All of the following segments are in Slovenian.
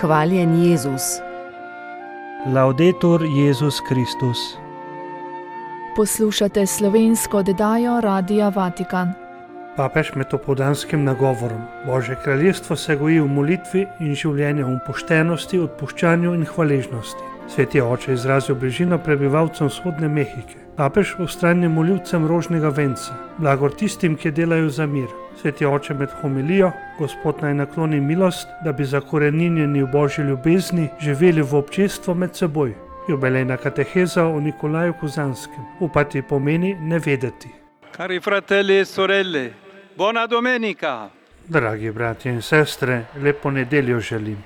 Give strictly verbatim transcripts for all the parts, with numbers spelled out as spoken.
Hvaljen Jezus. Laudetur Jezus Kristus. Poslušate slovensko oddajo Radia Vatikan. Papež med opoldanskim nagovorom: Božje kraljestvo se goji v molitvi in življenju, v poštenosti, odpuščanju in hvaležnosti. Sveti oče izrazil bližino prebivalcem vzhodne Mehike. Papež vztrajnim molivcem rožnega venca, blagor tistim, ki delajo za mir. Sveti oče med homilijo: Gospod naj nakloni milost, da bi zakoreninjeni v Božji ljubezni živeli v občestvu med seboj. Jubilejna kateheza o Nikolaju Kozanskem. Upati pomeni ne vedeti. Cari fratelli e sorelle, buona domenica! Dragi bratje in sestre, lepo nedeljo želim.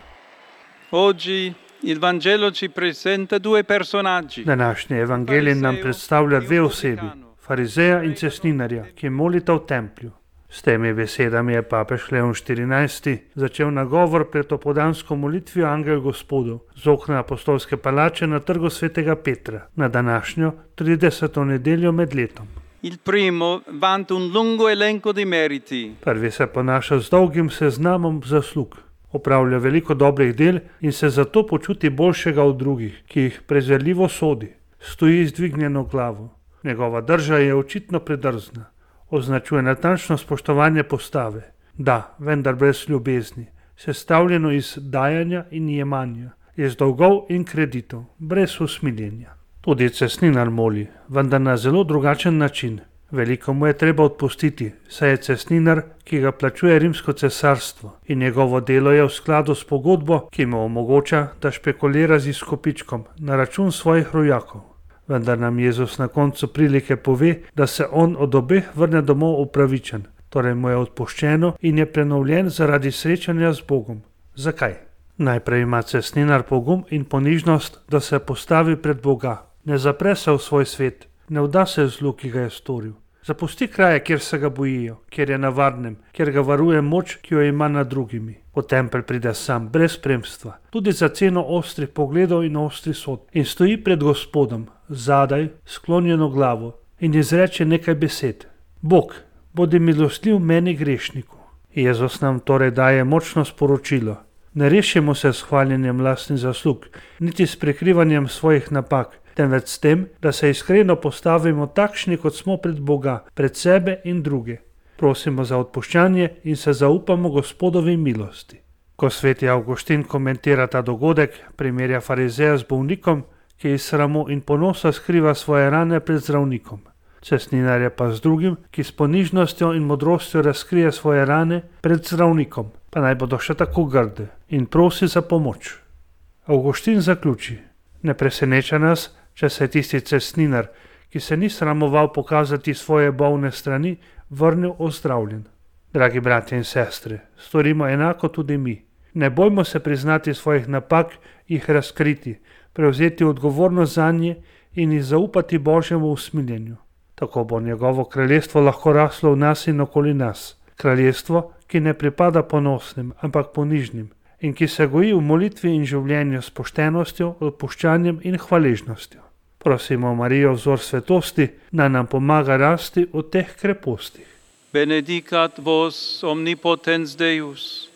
Oggi il Vangelo ci presenta due personaggi. Današnji evangelij nam predstavlja dve osebi, farizeja in cestninarja, ki molita v templju. S temi besedami je papež Leon štirinajsti začel nagovor pred opoldansko molitvijo Angel Gospodov z okna apostolske palače na trgu svetega Petra na današnjo trideseto nedeljo med letom. Il primo vanta un lungo elenco di meriti. Prvi se ponaša z dolgim seznamom zaslug. Opravlja veliko dobrih del in se zato počuti boljšega od drugih, ki jih prezirljivo sodi. Stoji z dvignjeno glavo. Njegova drža je očitno predrzna. Označuje natančno spoštovanje postave. Da, vendar brez ljubezni, sestavljeno iz dajanja in jemanja, iz dolgov in kreditov, brez usmiljenja. Tudi cestninar moli, vendar na zelo drugačen način. Veliko mu je treba odpustiti, saj je cestninar, ki ga plačuje rimsko cesarstvo, in njegovo delo je v skladu s pogodbo, ki mu omogoča, da špekulira z izkupičkom na račun svojih rojakov. Vendar nam Jezus na koncu prilike pove, da se on od obeh vrne domov upravičen, torej mu je odpuščeno in je prenovljen zaradi srečanja z Bogom. Zakaj? Najprej ima cestninar pogum in ponižnost, da se postavi pred Boga. Ne zapre se v svoj svet, ne vda se zlu, ki ga je storil. Zapusti kraje, kjer se ga bojijo, kjer je na varnem, kjer ga varuje moč, ki jo ima nad drugimi. V tempelj pride sam, brez spremstva, tudi za ceno ostrih pogledov in ostrih sod, in stoji pred Gospodom, zadaj, sklonjeno glavo, in izreče nekaj besed. Bog, bodi milostljiv meni grešniku. Jezus nam torej daje močno sporočilo. Ne rešimo se s hvaljenjem lastnih zaslug, niti s prikrivanjem svojih napak, temveč s tem, da se iskreno postavimo takšni, kot smo pred Boga, pred sebe in druge. Prosimo za odpuščanje in se zaupamo Gospodovi milosti. Ko sveti Avguštin komentira ta dogodek, primerja farizeja z bolnikom, ki iz sramu in ponosa skriva svoje rane pred zdravnikom. Cestninarja pa z drugim, ki s ponižnostjo in modrostjo razkrije svoje rane pred zdravnikom, pa naj bodo še tako grde, in prosi za pomoč. Avguštin zaključi: ne preseneča nas, če se je tisti cestninar, ki se ni sramoval pokazati svoje bolne strani, vrnil ozdravljen. Dragi bratje in sestre, storimo enako tudi mi. Ne bojmo se priznati svojih napak, jih razkriti, prevzeti odgovornost zanje in jih zaupati Božjemu usmiljenju. Tako bo njegovo kraljestvo lahko raslo v nas in okoli nas. Kraljestvo, ki ne pripada ponosnim, ampak ponižnim, in ki se goji v molitvi in življenju s poštenostjo, odpuščanjem in hvaležnostjo. Prosimo Marijo, vzor svetosti, naj nam pomaga rasti v teh krepostih. Benedicat vos omnipotens Deus,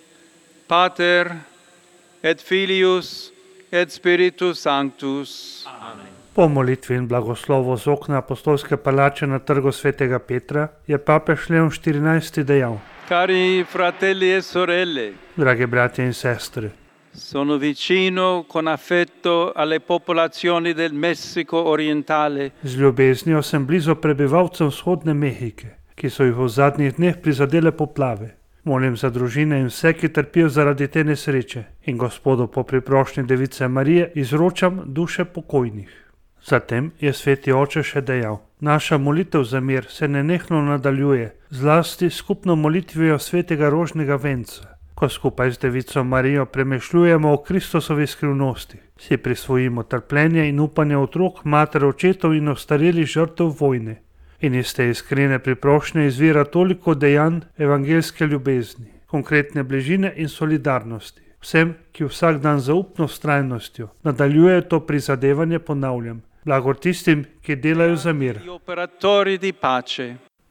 Pater et Filius et Spiritus Sanctus. Amen. Po molitvi in blagoslovu z okna apostolske palače na trgu svetega Petra je papež Leon štirinajsti dejal: Cari fratelli e sorelle, dragi bratje in sestre, sono vicino con affetto alle popolazioni del Messico orientale. Z ljubeznijo sem blizu prebivalcem vzhodne Mehike, ki so jih v zadnjih dneh prizadele poplave. Molim za družine in vse, ki trpijo zaradi te nesreče, in Gospodu po priprošnji Device Marije izročam duše pokojnih. Zatem je sveti oče še dejal: naša molitev za mir se nenehno nadaljuje, zlasti skupno molitvijo svetega rožnega venca. Ko skupaj z Devico Marijo premišljujemo o Kristusovi skrivnosti, si prisvojimo trpljenje in upanje otrok, mater, očetov in ostarelih žrtev vojne. In iz te iskrene priprošnje izvira toliko dejanj evangeljske ljubezni, konkretne bližine in solidarnosti. Vsem, ki vsak dan zaupno vztrajnostjo nadaljujejo to prizadevanje, ponavljam: blagor tistim, ki delajo za mir. Operatori di pace.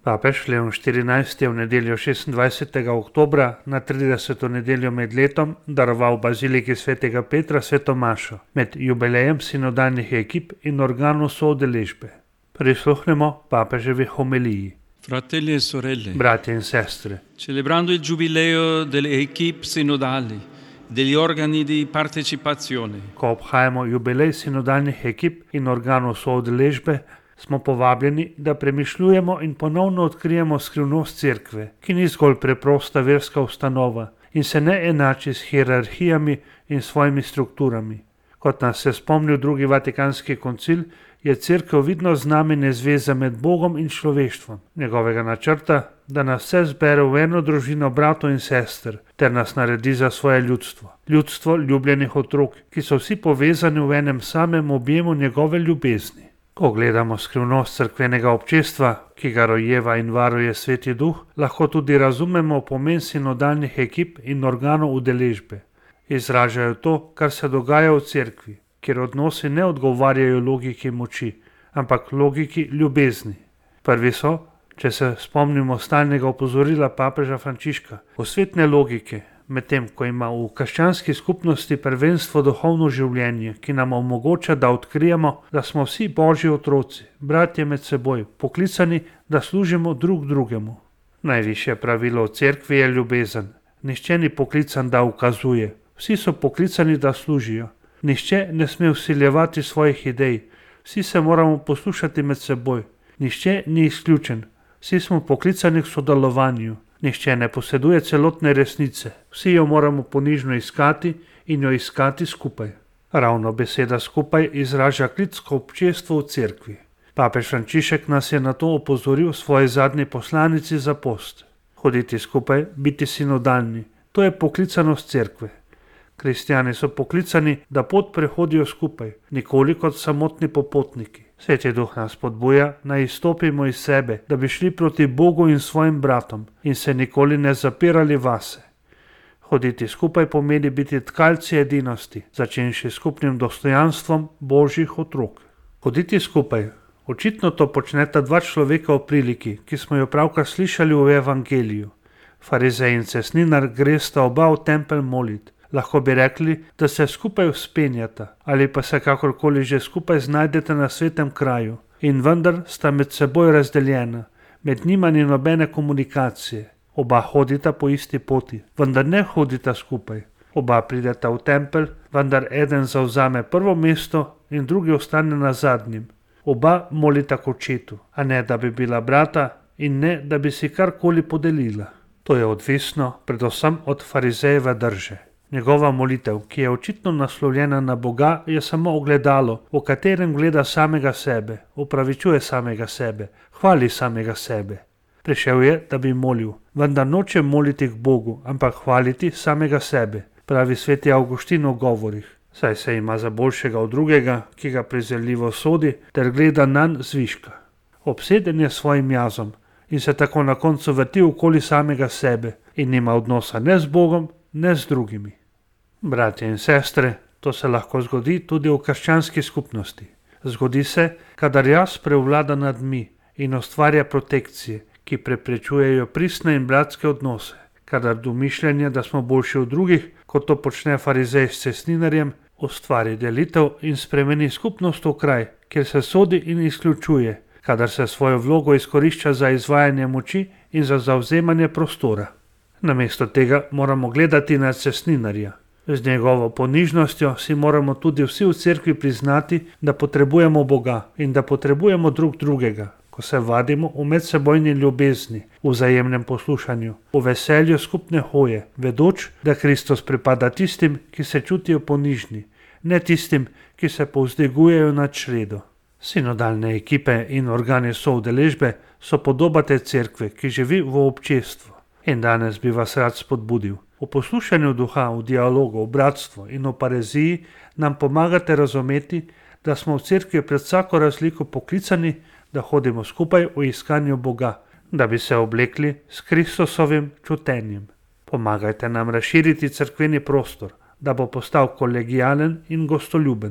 Papež Leon štirinajsti je v nedeljo šestindvajsetega oktobra na trideseto nedeljo med letom daroval baziliki svetega Petra sveto mašo med jubilejem sinodalnih ekip in organov soudeležbe. Prisluhnemo papeževi homiliji. Fratelli e sorelle, Bratje in sestre, celebrando il giubileo delle equip sinodali, degli organi di partecipazione, ko obhajamo jubilej sinodalnih ekip in organov soudeležbe, smo povabljeni, da premišljujemo in ponovno odkrijemo skrivnost cerkve, ki ni zgolj preprosta verska ustanova in se ne enači s hierarhijami in svojimi strukturami. Kot nas je spomnil drugi vatikanski koncil, je cerkev vidno znamenje zveze med Bogom in človeštvom, njegovega načrta, da nas vse zbere v eno družino bratov in sester ter nas naredi za svoje ljudstvo. Ljudstvo ljubljenih otrok, ki so vsi povezani v enem samem objemu njegove ljubezni. Ko gledamo skrivnost cerkvenega občestva, ki ga rojeva in varuje Sveti Duh, lahko tudi razumemo pomen sinodalnih ekip in organov udeležbe. Izražajo to, kar se dogaja v cerkvi, kjer odnosi ne odgovarjajo logiki moči, ampak logiki ljubezni. Prvi so, če se spomnimo stalnega opozorila papeža Frančiška, osvetne logike, medtem ko ima v krščanski skupnosti prvenstvo duhovno življenje, ki nam omogoča, da odkrijemo, da smo vsi Božji otroci, bratje med seboj, poklicani, da služimo drug drugemu. Najvišje pravilo v cerkvi je ljubezen. Nihče ni poklican, da ukazuje. Vsi so poklicani, da služijo. Nihče ne sme vsiljevati svojih idej. Vsi se moramo poslušati med seboj. Nihče ni izključen. Vsi smo poklicani k sodelovanju. Nihče ne poseduje celotne resnice. Vsi jo moramo ponižno iskati in jo iskati skupaj. Ravno beseda skupaj izraža klic k občestvu v cerkvi. Papež Frančišek nas je na to opozoril v svoji zadnji poslanici za post. Hoditi skupaj, biti sinodalni, to je poklicanost cerkve. Kristjani so poklicani, da pot prehodijo skupaj, nikoli kot samotni popotniki. Sveti Duh nas spodbuja, naj izstopimo iz sebe, da bi šli proti Bogu in svojim bratom in se nikoli ne zapirali vase. Hoditi skupaj pomeni biti tkalci edinosti, začenši skupnim dostojanstvom Božjih otrok. Hoditi skupaj, očitno to počneta dva človeka v priliki, ki smo jo pravkar slišali v evangeliju. Farizej in cesninar gresta oba v tempelj molit. Lahko bi rekli, da se skupaj vzpenjata ali pa se kakorkoli že skupaj znajdete na svetem kraju in vendar sta med seboj razdeljena, med njima ni nobene komunikacije. Oba hodita po isti poti, vendar ne hodita skupaj. Oba prideta v tempelj, vendar eden zavzame prvo mesto in drugi ostane na zadnjem. Oba molita k očetu, a ne da bi bila brata in ne da bi si karkoli podelila. To je odvisno predvsem od farizejeve drže. Njegova molitev, ki je očitno naslovljena na Boga, je samo ogledalo, v katerem gleda samega sebe, opravičuje samega sebe, hvali samega sebe. Prišel je, da bi molil, vendar noče moliti k Bogu, ampak hvaliti samega sebe, pravi sveti Avguštin v govorih. Saj se ima za boljšega od drugega, ki ga prezirljivo sodi, ter gleda nanj zviška. Obseden je svojim jazom in se tako na koncu vrti okoli samega sebe in nima odnosa ne z Bogom, ne z drugimi. Bratje in sestre, to se lahko zgodi tudi v krščanski skupnosti. Zgodi se, kadar jaz prevlada nad mi in ustvarja protekcije, ki preprečujejo pristne in bratske odnose, kadar domišljanje, da smo boljši od drugih, kot to počne farizej s cesninarjem, ustvari delitev in spremeni skupnost v kraj, kjer se sodi in izključuje, kadar se svojo vlogo izkorišča za izvajanje moči in za zavzemanje prostora. Namesto tega moramo gledati na cesninarja. Z njegovo ponižnostjo si moramo tudi vsi v cerkvi priznati, da potrebujemo Boga in da potrebujemo drug drugega, ko se vadimo v medsebojni ljubezni, v vzajemnem poslušanju, v veselju skupne hoje, vedoč, da Kristus pripada tistim, ki se čutijo ponižni, ne tistim, ki se povzdigujejo nad čredo. Sinodalne ekipe in organi soudeležbe so podoba te cerkve, ki živi v občestvu. In danes bi vas rad spodbudil. V poslušanju duha, v dialogu, v bratstvu in v pareziji nam pomagate razumeti, da smo v cerkvi pred vsako razliko poklicani, da hodimo skupaj v iskanju Boga, da bi se oblekli s Kristusovim čutenjem. Pomagajte nam razširiti cerkveni prostor, da bo postal kolegialen in gostoljuben.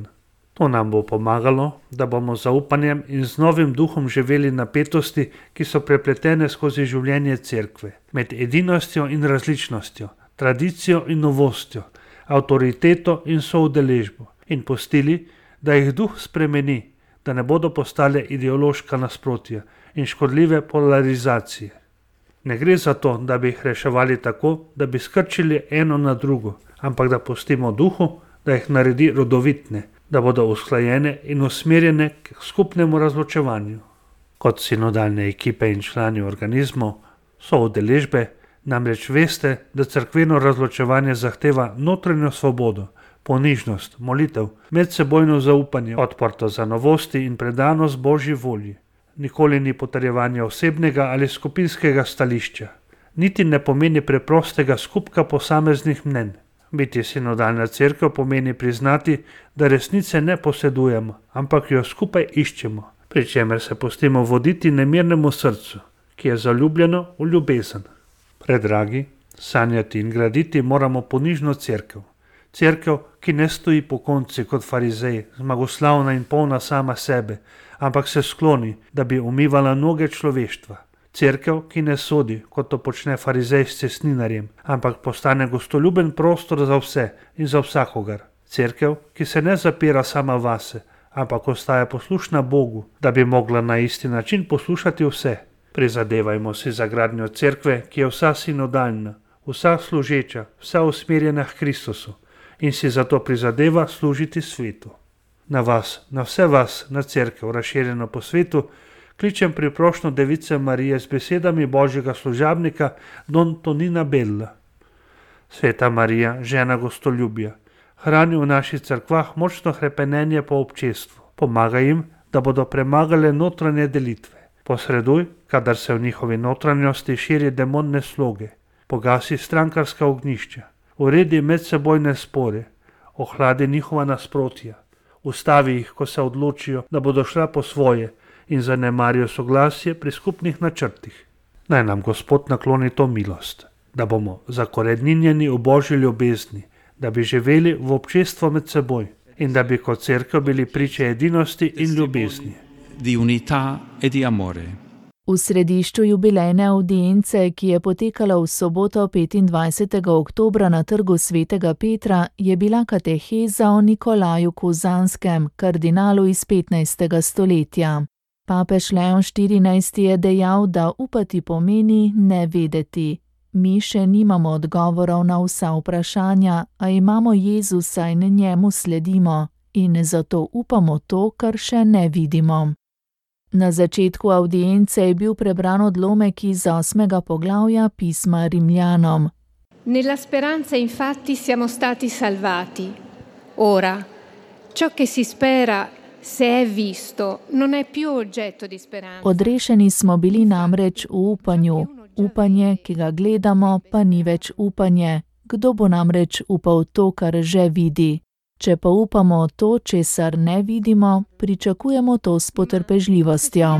To nam bo pomagalo, da bomo z zaupanjem in z novim duhom živeli napetosti, ki so prepletene skozi življenje cerkve, med edinostjo in različnostjo, tradicijo in novostjo, avtoriteto in soudeležbo, in pustili, da jih duh spremeni, da ne bodo postale ideološka nasprotja in škodljive polarizacije. Ne gre za to, da bi jih reševali tako, da bi skrčili eno na drugo, ampak da pustimo duhu, da jih naredi rodovitne, da bodo usklajene in usmerjene k skupnemu razločevanju. Kot sinodalne ekipe in člani organizmov, soudeležbe, namreč veste, da cerkveno razločevanje zahteva notranjo svobodo, ponižnost, molitev, medsebojno zaupanje, odprto za novosti in predanost Božji volji. Nikoli ni potrjevanje osebnega ali skupinskega stališča, niti ne pomeni preprostega skupka posameznih mnenj. Biti sinodalna cerkev pomeni priznati, da resnice ne posedujemo, ampak jo skupaj iščemo, pri čemer se pustimo voditi nemirnemu srcu, ki je zaljubljeno v ljubezen. Predragi, sanjati in graditi moramo ponižno cerkev. Cerkev, ki ne stoji po konci kot farizej, zmagoslavna in polna sama sebe, ampak se skloni, da bi umivala noge človeštva. Cerkev, ki ne sodi, kot to počne farizej s cestninarjem, ampak postane gostoljuben prostor za vse in za vsakogar. Cerkev, ki se ne zapira sama vase, ampak ostaja poslušna Bogu, da bi mogla na isti način poslušati vse. Prizadevajmo si za gradnjo cerkve, ki je vsa sinodalna, vsa služeča, vsa usmerjena k Kristusu in si zato prizadeva služiti svetu. Na vas, na vse vas, na cerkev, razširjeno po svetu, kličem priprošnjo Device Marije z besedami Božjega služabnika Don Tonina Bella. Sveta Marija, žena gostoljubja, hrani v naših cerkvah močno hrepenenje po občestvu. Pomagaj jim, da bodo premagale notranje delitve. Posreduj, kadar se v njihovi notranjosti širi demonne sloge. Pogasi strankarska ognjišča. Uredi medsebojne spore. Ohladi njihova nasprotja. Ustavi jih, ko se odločijo, da bodo šla po svoje in zanemarijo soglasje pri skupnih načrtih. Naj nam Gospod nakloni to milost, da bomo zakoreninjeni v Božji ljubezni, da bi živeli v občestvu med seboj in da bi kot cerkev bili priče edinosti in ljubezni. Di unità e di amore. V središču jubilejne avdience, ki je potekala v soboto petindvajsetega oktobra na trgu svetega Petra, je bila kateheza o Nikolaju Kuzanskem, kardinalu iz petnajstega stoletja. Papež Leon štirinajsti je dejal, da upati pomeni ne vedeti. Mi še nimamo odgovorov na vsa vprašanja, a imamo Jezusa in njemu sledimo in zato upamo to, kar še ne vidimo. Na začetku avdience je bil prebran odlomek iz osmega poglavja pisma Rimljanom. Nella speranza infatti siamo stati salvati. Ora, ciò che si spera, se è visto, non è più oggetto di speranza. Odrešeni smo bili namreč v upanju. Upanje, ki ga gledamo, pa ni več upanje. Kdo bo namreč upal to, kar že vidi? Če pa upamo to, česar ne vidimo, pričakujemo to s potrpežljivostjo.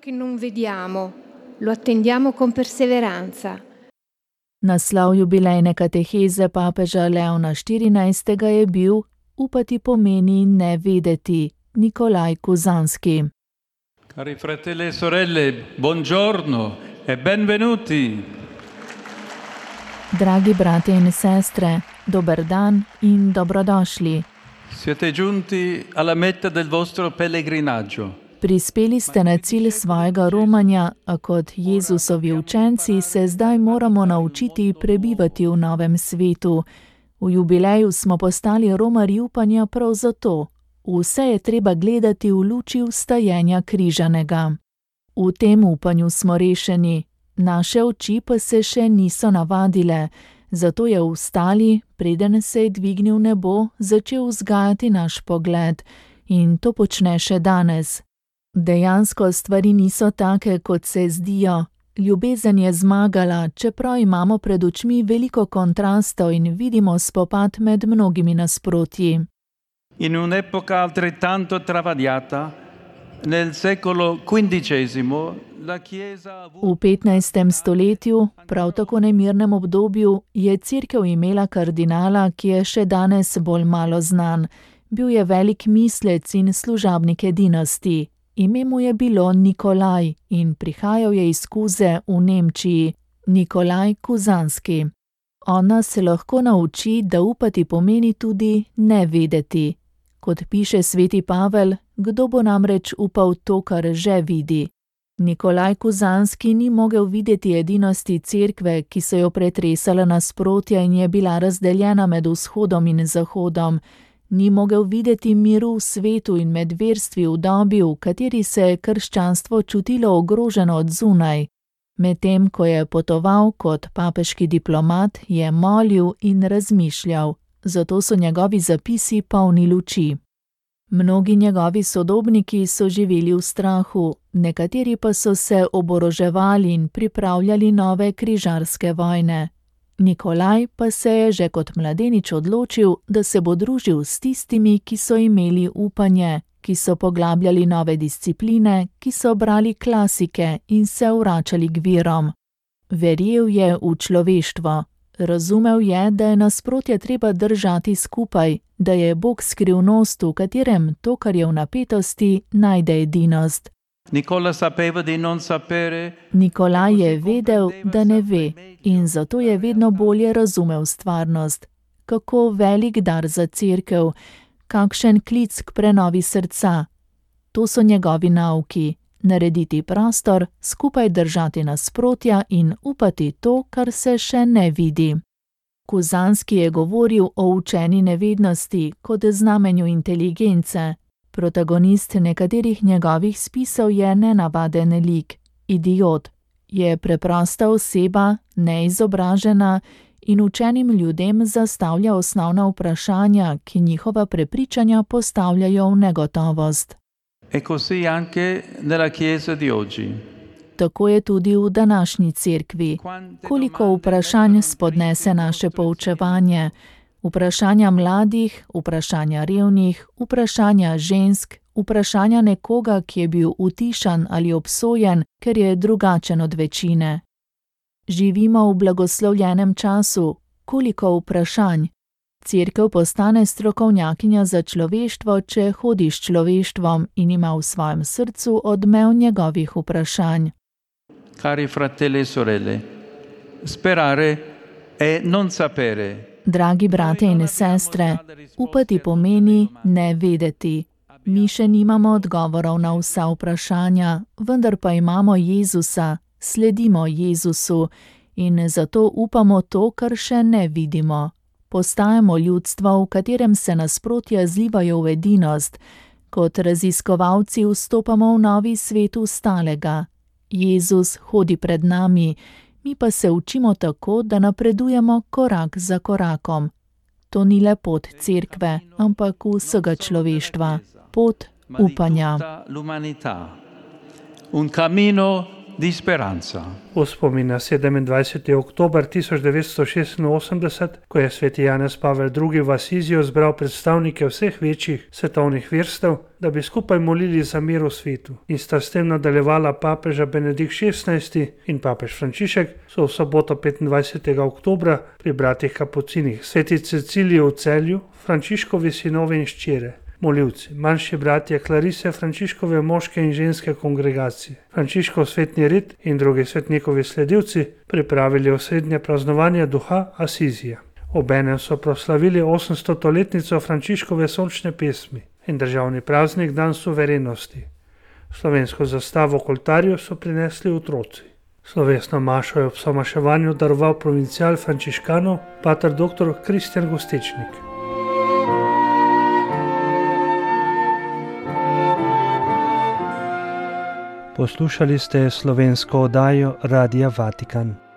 Naslov jubilejne kateheze papeža Leona štirinajstega je bil Upati pomeni ne vedeti. Nikolaj Kuzanski. Cari fratelli e sorelle, buongiorno e benvenuti. Dragi bratje in sestre, dober dan in dobrodošli. Siete giunti alla meta del vostro pellegrinaggio. Prispeli ste na cilj svojega romanja, a kot Jezusovi učenci se zdaj moramo naučiti prebivati v novem svetu. V jubileju smo postali romarji upanja prav zato. Vse je treba gledati v luči vstajenja križanega. V tem upanju smo rešeni. Naše oči pa se še niso navadile, zato je vstali, preden se je dvignil nebo, začel vzgajati naš pogled in to počne še danes. Dejansko stvari niso take, kot se zdijo. Ljubezen je zmagala, čeprav imamo pred očmi veliko kontrastov in vidimo spopad med mnogimi nasprotji. In un'epoca altrettanto travagliata, nel secolo quindicesimo, la Chiesa... V petnajstem stoletju, prav tako nemirnem obdobju, je cerkev imela kardinala, ki je še danes bolj malo znan. Bil je velik mislec in služabnik edinasti. Ime mu je bilo Nikolaj in prihajal je iz Kuze v Nemčiji, Nikolaj Kuzanski. On nas se lahko nauči, da upati pomeni tudi ne vedeti. Kot piše sveti Pavel, kdo bo namreč upal to, kar že vidi. Nikolaj Kuzanski ni mogel videti edinosti cerkve, ki so jo pretresala nasprotja in je bila razdeljena med vzhodom in zahodom. Ni mogel videti miru v svetu in med verstvi v dobi, v kateri se je krščanstvo čutilo ogroženo od zunaj. Medtem ko je potoval kot papeški diplomat, je molil in razmišljal, zato so njegovi zapisi polni luči. Mnogi njegovi sodobniki so živeli v strahu, nekateri pa so se oboroževali in pripravljali nove križarske vojne. Nikolaj pa se je že kot mladenič odločil, da se bo družil s tistimi, ki so imeli upanje, ki so poglabljali nove discipline, ki so brali klasike in se vračali k virom. Verjel je v človeštvo. Razumel je, da je nasprotje treba držati skupaj, da je Bog skrivnost, v katerem to, kar je v napetosti, najde edinost. Nikolaj je vedel, da ne ve, in zato je vedno bolje razumel stvarnost. Kako velik dar za cerkev, kakšen klic k prenovi srca. To so njegovi nauki. Narediti prostor, skupaj držati nasprotja in upati to, kar se še ne vidi. Kuzanski je govoril o učeni nevednosti kot znamenju inteligence. Protagonist nekaterih njegovih spisov je nenavaden lik, idiot. Je preprosta oseba, neizobražena in učenim ljudem zastavlja osnovna vprašanja, ki njihova prepričanja postavljajo v negotovost. E così anche nella Chiesa di oggi. Tako je tudi v današnji cerkvi. Koliko vprašanj spodnese naše poučevanje? Vprašanja mladih, vprašanja revnih, vprašanja žensk, vprašanja nekoga, ki je bil utišan ali obsojen, ker je drugačen od večine. Živimo v blagoslovljenem času. Koliko vprašanj? Cerkev postane strokovnjakinja za človeštvo, če hodi s človeštvom in ima v svojem srcu odmev njegovih vprašanj. Cari fratelli e sorelle, sperare è non sapere. Dragi brate in sestre, upati pomeni ne vedeti. Mi še nimamo odgovorov na vsa vprašanja, vendar pa imamo Jezusa, sledimo Jezusu in zato upamo to, kar še ne vidimo. Postajamo ljudstvo, v katerem se nasprotja zlivajo v edinost. Kot raziskovalci vstopamo v novi svet ustalega. Jezus hodi pred nami, mi pa se učimo tako, da napredujemo korak za korakom. To ni le pot cerkve, ampak vsega človeštva. Pot upanja. Un cammino di speranza. V spomin na sedemindvajseti oktober tisoč devetsto šestinosemdeset, ko je sveti Janez Pavel drugi v Asiziju zbral predstavnike vseh večjih svetovnih verstev, da bi skupaj molili za mir v svetu, in sta s tem nadaljevala papeža Benedikt šestnajsti in papež Frančišek, so v soboto petindvajsetega oktobra pri bratih Kapucinih, sveti Ceciliji v Celju, Frančiškovi sinovi in hčere, molivci, manjši bratje Klarise, Frančiškove moške in ženske kongregacije, Frančiškov svetni red in drugi svetnikovi sledilci pripravili osrednje praznovanje duha Asizija. Obenem so proslavili osemstoletnico Frančiškove sončne pesmi in državni praznik dan suverenosti. Slovensko zastavo k oltarju so prinesli otroci. Slovesno mašo je ob somaševanju daroval provincial frančiškanov, pater doktor Kristjan Gostečnik. Poslušali ste slovensko oddajo Radia Vatikan.